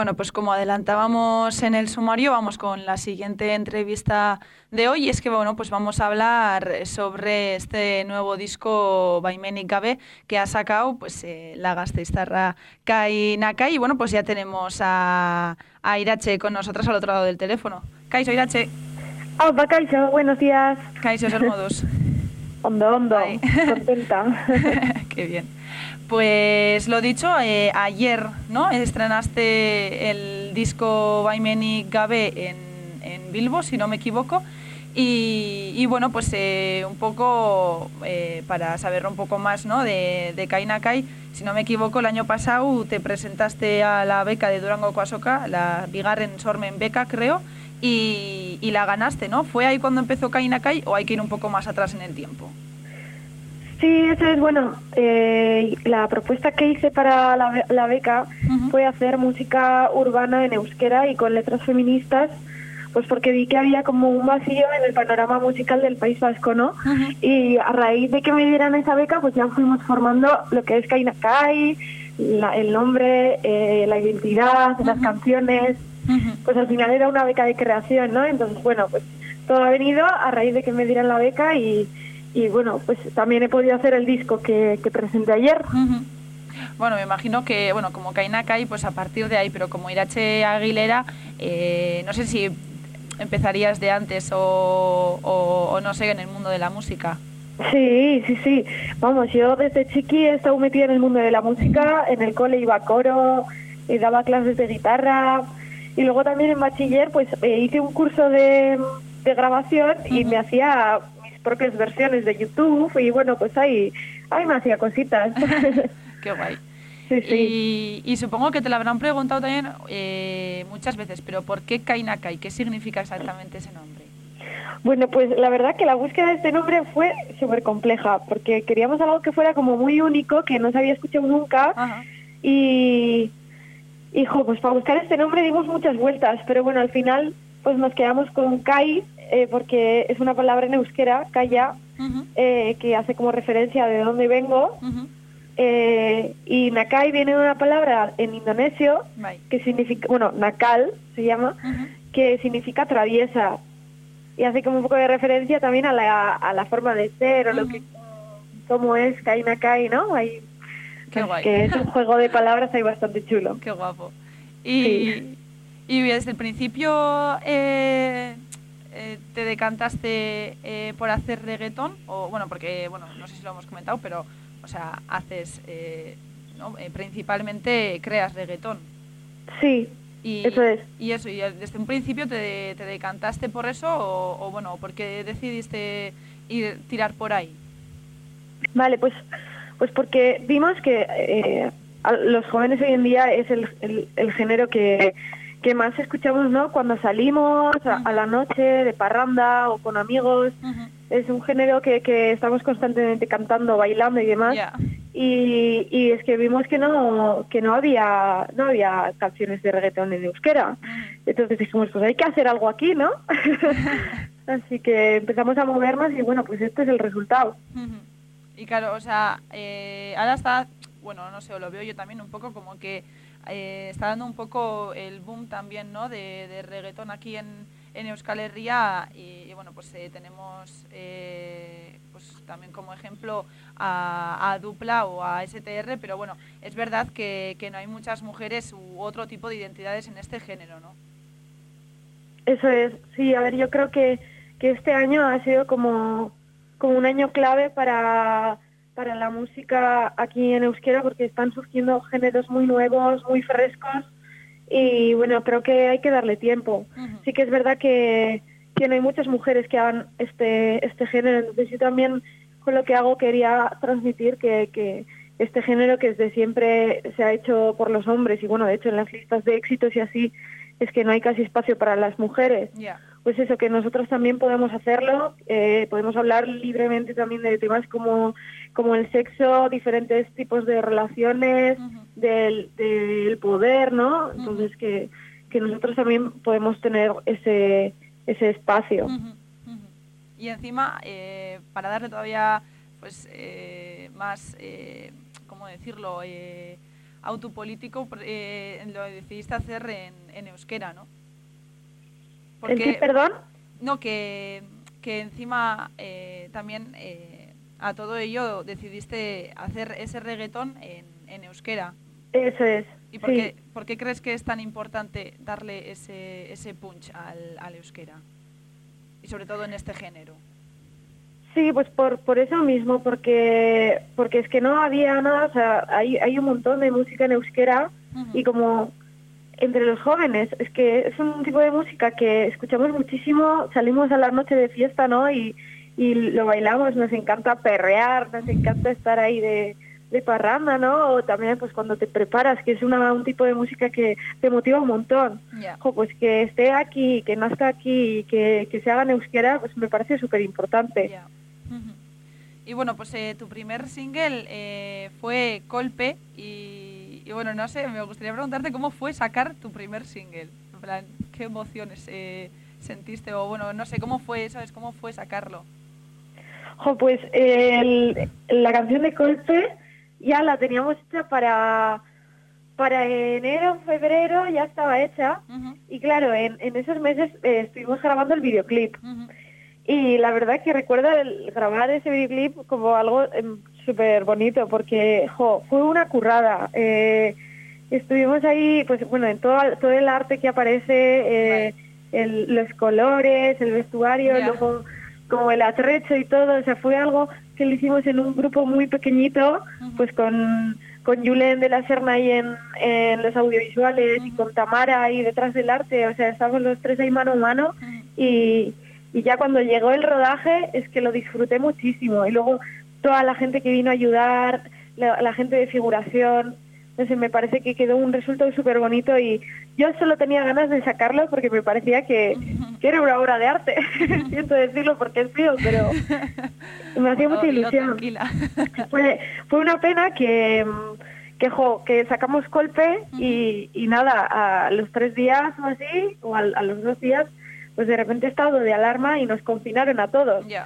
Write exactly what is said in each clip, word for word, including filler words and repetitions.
Bueno, pues como adelantábamos en el sumario, vamos con la siguiente entrevista de hoy. Y es que, bueno, pues vamos a hablar sobre este nuevo disco Baimenik Gabe que ha sacado pues eh, la gasteiztarra Kai Nakai. Y bueno, pues ya tenemos a, a Irache con nosotras al otro lado del teléfono. Kaixo, Irache. Aupa, Kaixo, buenos días. Kaixo, ser modos. Ondo, ondo, Ay. contenta. Qué bien. Pues lo dicho, eh, ayer, ¿no? Estrenaste el disco Baimenik Gabe en, en Bilbo, si no me equivoco. Y, y bueno, pues eh, un poco eh, para saber un poco más, ¿no? de, de Kai Nakai. Si no me equivoco, el año pasado te presentaste a la beca de Durango Coasoka, la Bigarren Sormen Beca, creo, y, y la ganaste, ¿no? ¿Fue ahí cuando empezó Kai Nakai o hay que ir un poco más atrás en el tiempo? Sí, eso es bueno. Eh, la propuesta que hice para la, la beca uh-huh. fue hacer música urbana en euskera y con letras feministas, pues porque vi que había como un vacío en el panorama musical del País Vasco, ¿no? Uh-huh. Y a raíz de que me dieran esa beca, pues ya fuimos formando lo que es Kai Nakai, la, el nombre, eh, la identidad, uh-huh. las canciones. Uh-huh. Pues al final era una beca de creación, ¿no? Entonces, bueno, pues todo ha venido a raíz de que me dieran la beca y... Y bueno, pues también he podido hacer el disco que, que presenté ayer. Uh-huh. Bueno, me imagino que, bueno, como Kai Nakai, pues a partir de ahí, pero como Irache Aguilera, eh, no sé si empezarías de antes o, o, o no sé, en el mundo de la música. Sí, sí, sí. Vamos, yo desde chiqui he estado metida en el mundo de la música, en el cole iba a coro, y daba clases de guitarra, y luego también en bachiller, pues eh, hice un curso de, de grabación uh-huh. y me hacía... propias versiones de YouTube y bueno, pues ahí, ahí me hacía cositas. Qué guay. Sí, sí. Y, y supongo que te lo habrán preguntado también eh, muchas veces, pero ¿por qué Kai Nakai? ¿Qué significa exactamente ese nombre? Bueno, pues la verdad que la búsqueda de este nombre fue súper compleja, porque queríamos algo que fuera como muy único, que no se había escuchado nunca. Ajá. y hijo, pues para buscar este nombre dimos muchas vueltas, pero bueno, al final pues nos quedamos con Kai, eh, porque es una palabra en euskera, Kaya, uh-huh. eh, que hace como referencia de dónde vengo, uh-huh. eh, y Nakai viene de una palabra en indonesio, Bye. que significa, bueno, Nakal se llama, uh-huh. que significa traviesa, y hace como un poco de referencia también a la, a la forma de ser, o uh-huh. lo que, cómo es Kai Nakai, ¿no? Ahí, Qué pues, guay. que es un juego de palabras ahí bastante chulo. Qué guapo. Y... Sí. Y desde el principio eh, eh, te decantaste eh, por hacer reggaetón, o bueno, porque, bueno, no sé si lo hemos comentado, pero, o sea, haces, eh, ¿no? eh, principalmente creas reggaetón. Sí, y, eso es. Y eso, y desde un principio te, te decantaste por eso, o, o bueno, ¿por qué decidiste ir, tirar por ahí? Vale, pues, pues porque vimos que eh, a los jóvenes hoy en día es el, el, el género que... que más escuchamos, ¿no? Cuando salimos a, a la noche de parranda o con amigos. Uh-huh. Es un género que, que estamos constantemente cantando, bailando y demás. Yeah. Y, y es que vimos que no que no había no había canciones de reggaetón en euskera. Uh-huh. Entonces dijimos, pues hay que hacer algo aquí, ¿no? Así que empezamos a movernos y bueno, pues este es el resultado. Uh-huh. Y claro, o sea, eh, ahora está, bueno, no sé, lo veo yo también un poco como que Eh, está dando un poco el boom también, ¿no? de, de reggaetón aquí en, en Euskal Herria y, y bueno, pues eh, tenemos eh, pues también como ejemplo a, a Dupla o a S T R, pero bueno, es verdad que, que no hay muchas mujeres u otro tipo de identidades en este género, ¿no? Eso es, sí, a ver, yo creo que, que este año ha sido como, como un año clave para... para la música aquí en euskera, porque están surgiendo géneros muy nuevos, muy frescos, y bueno, creo que hay que darle tiempo. Uh-huh. Sí que es verdad que, que no hay muchas mujeres que hagan este este género, entonces yo también con lo que hago quería transmitir que, que este género que desde siempre se ha hecho por los hombres, y bueno, de hecho en las listas de éxitos y así, es que no hay casi espacio para las mujeres. Yeah. Pues eso, que nosotros también podemos hacerlo, eh, podemos hablar libremente también de temas como, como el sexo, diferentes tipos de relaciones, uh-huh. del, del poder, ¿no? Entonces uh-huh. que, que nosotros también podemos tener ese, ese espacio. Uh-huh. Uh-huh. Y encima, eh, para darle todavía pues eh, más, eh, ¿cómo decirlo?, eh, autopolítico eh, lo decidiste hacer en, en euskera, ¿no? ¿El qué, perdón? No, que, que encima eh, también eh, a todo ello decidiste hacer ese reggaetón en, en euskera. Eso es. ¿Y por, sí. qué, por qué crees que es tan importante darle ese, ese punch al, al euskera? Y sobre todo en este género. Sí, pues por por eso mismo, porque porque es que no había nada, o sea, hay, hay un montón de música en euskera uh-huh. y como entre los jóvenes, es que es un tipo de música que escuchamos muchísimo, salimos a la noche de fiesta, ¿no? Y, y lo bailamos, nos encanta perrear, nos encanta estar ahí de, de parranda, ¿no? O también pues cuando te preparas, que es una, un tipo de música que te motiva un montón. Yeah. Jo, pues que esté aquí, que nazca aquí y que, que se haga en euskera, pues me parece súper importante. Yeah. Uh-huh. Y bueno, pues eh, tu primer single eh, fue Colpe y, y bueno, no sé, me gustaría preguntarte cómo fue sacar tu primer single. En plan, ¿qué emociones eh, sentiste? O bueno, no sé, ¿cómo fue, sabes, cómo fue sacarlo? Jo, pues eh, el, la canción de Colpe ya la teníamos hecha para, para enero, febrero, ya estaba hecha. Uh-huh. Y claro, en, en esos meses eh, estuvimos grabando el videoclip. Uh-huh. Y la verdad que recuerdo el grabar ese videoclip como algo eh, súper bonito porque jo, fue una currada. Eh, estuvimos ahí, pues bueno, en todo, todo el arte que aparece, eh, el, los colores, el vestuario, yeah. luego como el atrecho y todo. O sea, fue algo que lo hicimos en un grupo muy pequeñito, uh-huh. pues con, con Julen de la Serna ahí en, en los audiovisuales uh-huh. y con Tamara ahí detrás del arte. O sea, estábamos los tres ahí mano a mano uh-huh. y... Y ya cuando llegó el rodaje es que lo disfruté muchísimo. Y luego toda la gente que vino a ayudar, la, la gente de figuración, no sé, me parece que quedó un resultado súper bonito y yo solo tenía ganas de sacarlo porque me parecía que, que era una obra de arte. Siento decirlo porque es feo, pero me hacía mucha ilusión. Fue, fue una pena que, que, jo, que sacamos Colpe y, y nada, a los tres días o así, o a, a los dos días, pues de repente estado de alarma y nos confinaron a todos. Yeah.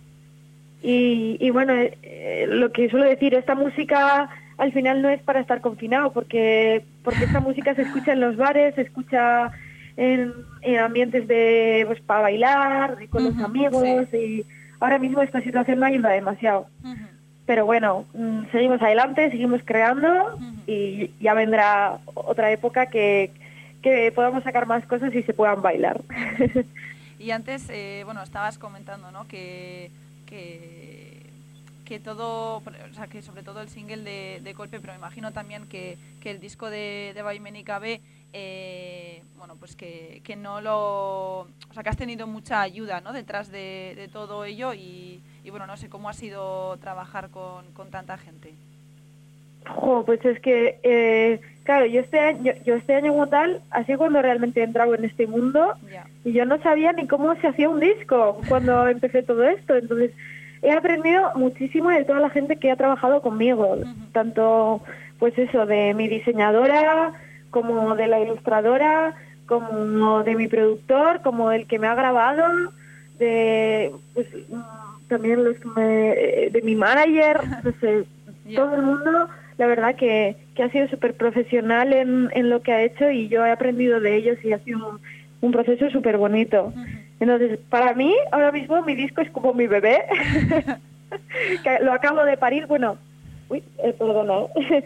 Y, y bueno, eh, lo que suelo decir, esta música al final no es para estar confinado, porque porque esta música se escucha en los bares, se escucha en, en ambientes de pues para bailar, de, con uh-huh, los amigos, sí. Y ahora mismo esta situación no ayuda demasiado. Uh-huh. Pero bueno, mmm, seguimos adelante, seguimos creando uh-huh. y ya vendrá otra época que... que podamos sacar más cosas y se puedan bailar. Y antes, eh, bueno, estabas comentando, ¿no? Que, que, que todo, o sea, que sobre todo el single de, de Colpe, pero me imagino también que, que el disco de, de Baimenik Gabe, eh, bueno, pues que, que no lo... O sea, que has tenido mucha ayuda, ¿no? Detrás de, de todo ello y, y, bueno, no sé cómo ha sido trabajar con, con tanta gente. Jo, pues es que, eh, claro, yo este año, yo, yo este año como tal, así cuando realmente he entrado en este mundo, yeah. y yo no sabía ni cómo se hacía un disco cuando empecé todo esto, entonces he aprendido muchísimo de toda la gente que ha trabajado conmigo, uh-huh. tanto, pues eso, de mi diseñadora, como de la ilustradora, como de mi productor, como el que me ha grabado, de, pues, también los que me, de mi manager, no sé, yeah. todo el mundo... La verdad que, que ha sido súper profesional en, en lo que ha hecho y yo he aprendido de ellos y ha sido un, un proceso súper bonito. Uh-huh. Entonces, para mí, ahora mismo mi disco es como mi bebé, que lo acabo de parir, bueno, uy, eh, perdona,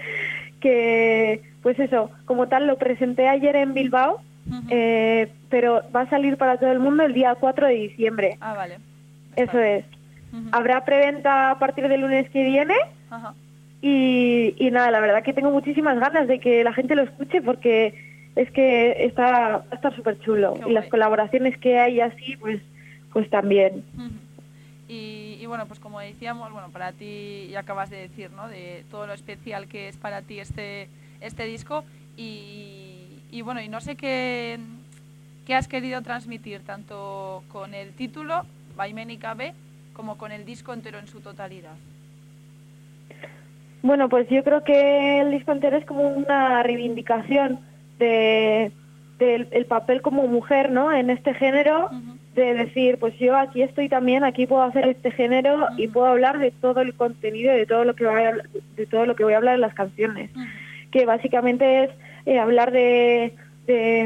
que pues eso, como tal lo presenté ayer en Bilbao, uh-huh. eh, pero va a salir para todo el mundo el día cuatro de diciembre. Ah, vale. Eso es. Uh-huh. Habrá preventa a partir del lunes que viene. Uh-huh. Y, y nada, la verdad que tengo muchísimas ganas de que la gente lo escuche porque es que está va a estar súper chulo. Y las colaboraciones que hay así, pues pues también. Uh-huh. y, y bueno, pues como decíamos, bueno, para ti ya acabas de decir, ¿no? De todo lo especial que es para ti este este disco y, y bueno, y no sé qué, qué has querido transmitir tanto con el título, Baimenik Gabe, como con el disco entero en su totalidad. Bueno, pues yo creo que el disco entero es como una reivindicación de del el papel como mujer, ¿no? En este género, uh-huh. de decir, pues yo aquí estoy también, aquí puedo hacer este género uh-huh. y puedo hablar de todo el contenido, de todo lo que voy a, de todo lo que voy a hablar en las canciones. Uh-huh. que básicamente es eh, hablar de, de,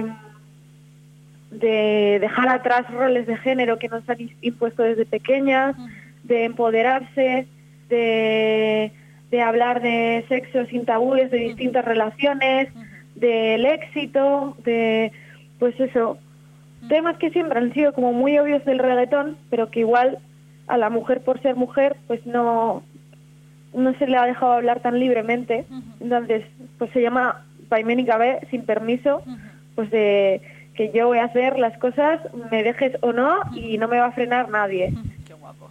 de dejar atrás roles de género que nos han impuesto desde pequeñas, de empoderarse, de, de hablar de sexo sin tabúes, de distintas relaciones, del éxito, de, pues eso, temas que siempre han sido como muy obvios del reggaetón, pero que igual a la mujer por ser mujer, pues no, no se le ha dejado hablar tan libremente. Entonces, pues se llama Vaimen y Gabe, sin permiso, pues de que yo voy a hacer las cosas, me dejes o no, y no me va a frenar nadie. Qué guapo.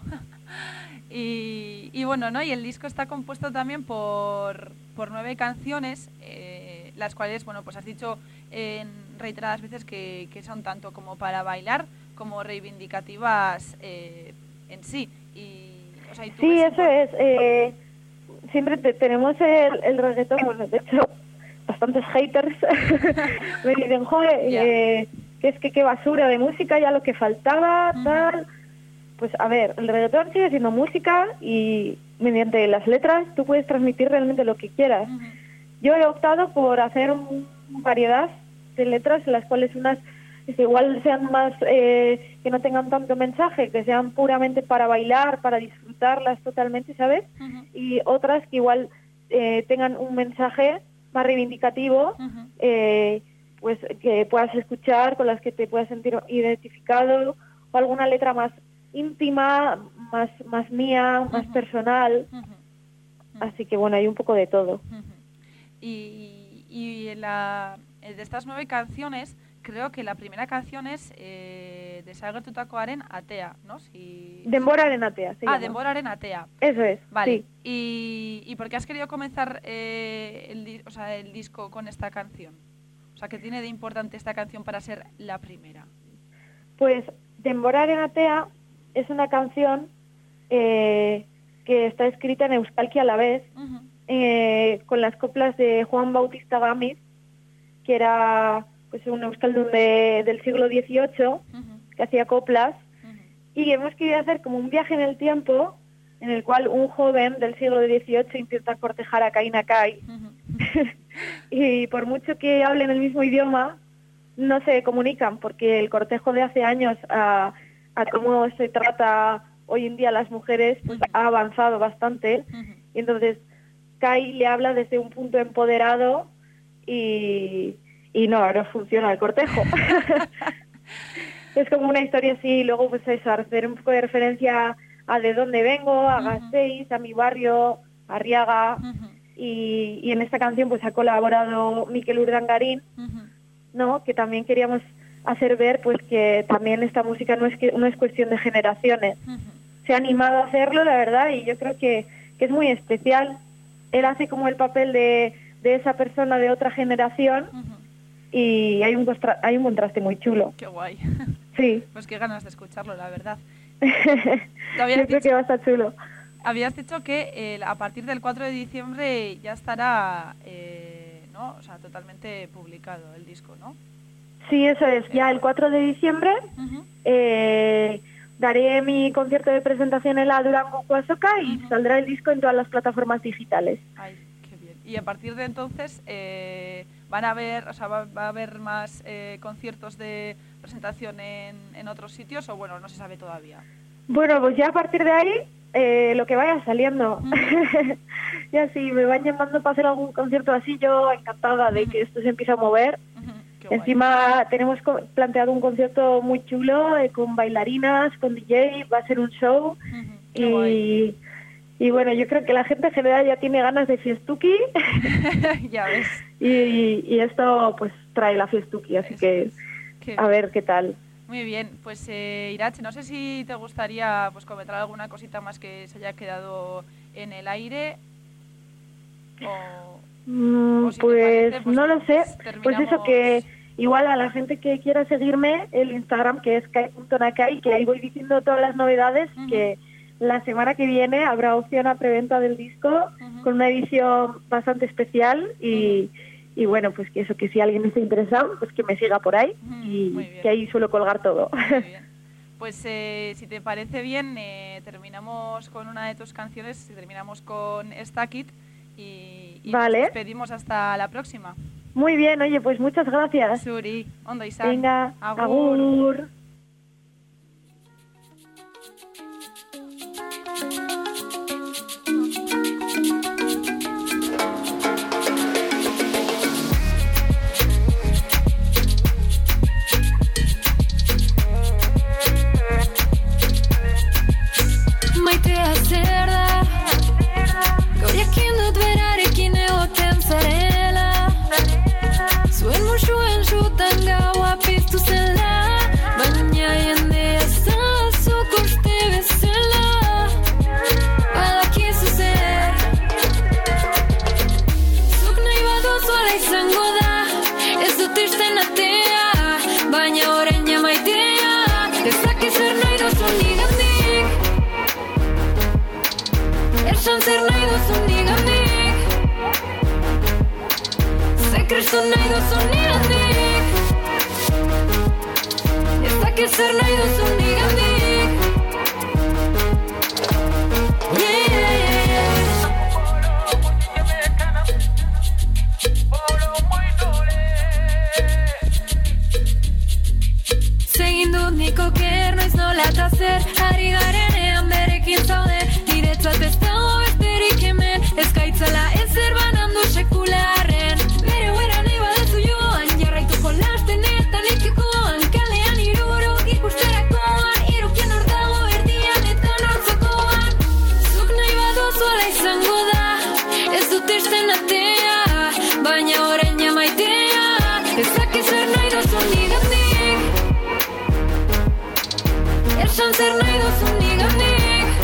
Y, y bueno, ¿no? Y el disco está compuesto también por, por nueve canciones, eh, las cuales, bueno, pues has dicho en reiteradas veces que, que son tanto como para bailar como reivindicativas eh, en sí. Y, o sea, ¿y tú sí, ves eso es. Eh, siempre te, tenemos el, el reggaetón, bueno, de hecho, bastantes haters me dicen, joder, yeah. eh, que es que qué basura de música, ya lo que faltaba, uh-huh. tal... Pues a ver, el reggaetón sigue siendo música y mediante las letras tú puedes transmitir realmente lo que quieras. Uh-huh. Yo he optado por hacer una variedad de letras en las cuales unas que igual sean más, eh, que no tengan tanto mensaje, que sean puramente para bailar, para disfrutarlas totalmente, ¿sabes? Uh-huh. Y otras que igual eh, tengan un mensaje más reivindicativo, uh-huh. eh, pues que puedas escuchar, con las que te puedas sentir identificado, o alguna letra más íntima, más más mía, más uh-huh. personal. Uh-huh. Uh-huh. Así que bueno, hay un poco de todo. Uh-huh. Y, y la, de estas nueve canciones, creo que la primera canción es eh, de Sagertutakoaren Atea, ¿no? Si, Denboraren Atea, se llama. Ah, Denboraren Atea. Eso es, vale. Sí. ¿Y, ¿Y por qué has querido comenzar eh, el, o sea, el disco con esta canción? O sea, ¿qué tiene de importante esta canción para ser la primera? Pues Denboraren Atea es una canción eh, que está escrita en euskalki a la vez, uh-huh. eh, con las coplas de Juan Bautista Gamiz, que era pues un euskaldun de, del siglo dieciocho, uh-huh. que hacía coplas, uh-huh. y hemos querido hacer como un viaje en el tiempo en el cual un joven del siglo dieciocho intenta cortejar a Kaina Kai, uh-huh. y por mucho que hablen el mismo idioma, no se comunican, porque el cortejo de hace años a, a cómo se trata hoy en día a las mujeres pues uh-huh. ha avanzado bastante, uh-huh. y entonces Kai le habla desde un punto empoderado y, y no, no funciona el cortejo. Es como una historia así, y luego pues eso, hacer un poco de referencia a de dónde vengo, a uh-huh. Gasteiz, a mi barrio, a Arriaga, uh-huh. y, y en esta canción pues ha colaborado Mikel Urdangarín, uh-huh. ¿no? Que también queríamos hacer ver pues que también esta música no es que no es cuestión de generaciones. Uh-huh. Se ha animado a hacerlo, la verdad, y yo creo que, que es muy especial. Él hace como el papel de, de esa persona de otra generación, uh-huh. y hay un constra- hay un contraste muy chulo. Qué guay. Sí. Pues qué ganas de escucharlo, la verdad. Yo creo dicho, que va a estar chulo. Habías dicho que eh, a partir del cuatro de diciembre ya estará, eh, ¿no? O sea, totalmente publicado el disco, ¿no? Sí, eso es. Ya el cuatro de diciembre uh-huh. eh, daré mi concierto de presentación en la Durango Cuasoca y uh-huh. saldrá el disco en todas las plataformas digitales. Ay, qué bien. Y a partir de entonces eh, van a haber, o sea, va, va a haber más eh, conciertos de presentación en, en otros sitios, o bueno, no se sabe todavía. Bueno, pues ya a partir de ahí eh, lo que vaya saliendo. Uh-huh. Ya si me van llamando para hacer algún concierto así, yo encantada de uh-huh. que esto se empiece a mover. Uh-huh. Encima tenemos planteado un concierto muy chulo, eh, con bailarinas, con D J, va a ser un show. Uh-huh. y, y bueno, yo creo que la gente en general ya tiene ganas de fiestuki. Ya ves. Y, y esto pues trae la fiestuki, así Eso que es. Qué a ver qué tal. Muy bien, pues eh, Irache, no sé si te gustaría pues comentar alguna cosita más que se haya quedado en el aire o... Mm, si pues, parece, pues no lo sé, terminamos... pues eso que igual a la gente que quiera seguirme el Instagram, que es kai punto nakai, que ahí voy diciendo todas las novedades, uh-huh. que la semana que viene habrá opción a preventa del disco, uh-huh. con una edición bastante especial y, uh-huh. y bueno, pues que eso, que si alguien está interesado, pues que me siga por ahí, uh-huh. y que ahí suelo colgar todo. Muy bien. Pues eh, si te parece bien, eh, terminamos con una de tus canciones, terminamos con Stack It, y, y vale. nos despedimos hasta la próxima. Muy bien, oye, pues muchas gracias. Zuri, ondo izan. Venga, agur. agur. Maitea zer da, gaurekin dut berarekin egoten zarela, zuen musuen sutan gaua piztu zela, baina jende ezazuk uste bezala, badakizu zer. Zuk nahi baduzu ala izango da, ez dut irten atea, baina orain ja maitea, ezak ezer nahi duzu nigandik. Esan zer nahi duzu nigandik, ze kristo nahi duzu nigandik, ezak ezer nahi duzu nigandik. Yeah, yeah, yeah. Zegin dut niko ker noiz nola eta zer, ari garenean berekin zaude, niretzat ez dago besterik hemen, ez gaitzala ezer banandu sekularren. Bere huera nahi badezu joan, jarraitu jolasten eta nikikoan, kalean iruruk ikusterakoan, irukien hor dago erdian eta nortzokoan. Zuk nahi baduzu ala izango da, ez dut irten atea, baina orain ja maitea, ezak ezer nahi duzu nigandik, esan zer nahi duzu nigandik,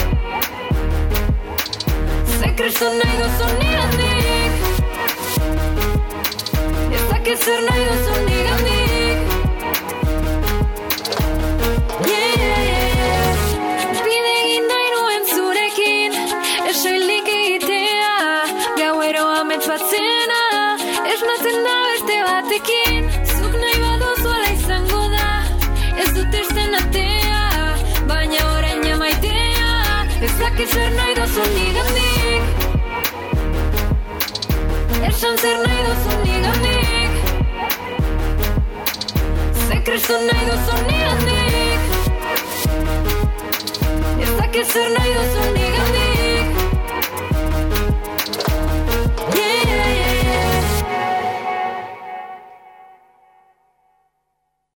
ze kristo nahi duzu nigandik, ezak ezer nahi duzu nigandik. Yeah, yeah, yeah. Bide egin nahi nuen zurekin, esoilik egitea, gauero amets batzena, esnatzen da beste batekin. Zuk nahi baduzu ala izango da, ez dut irten atea, baina orain ja maitea, ezak ezer nahi duzu nigandik, esan zer nahi duzu nigandik, ze kristo nahi duzu nigandik, ezak ezer nahi duzu nigandik.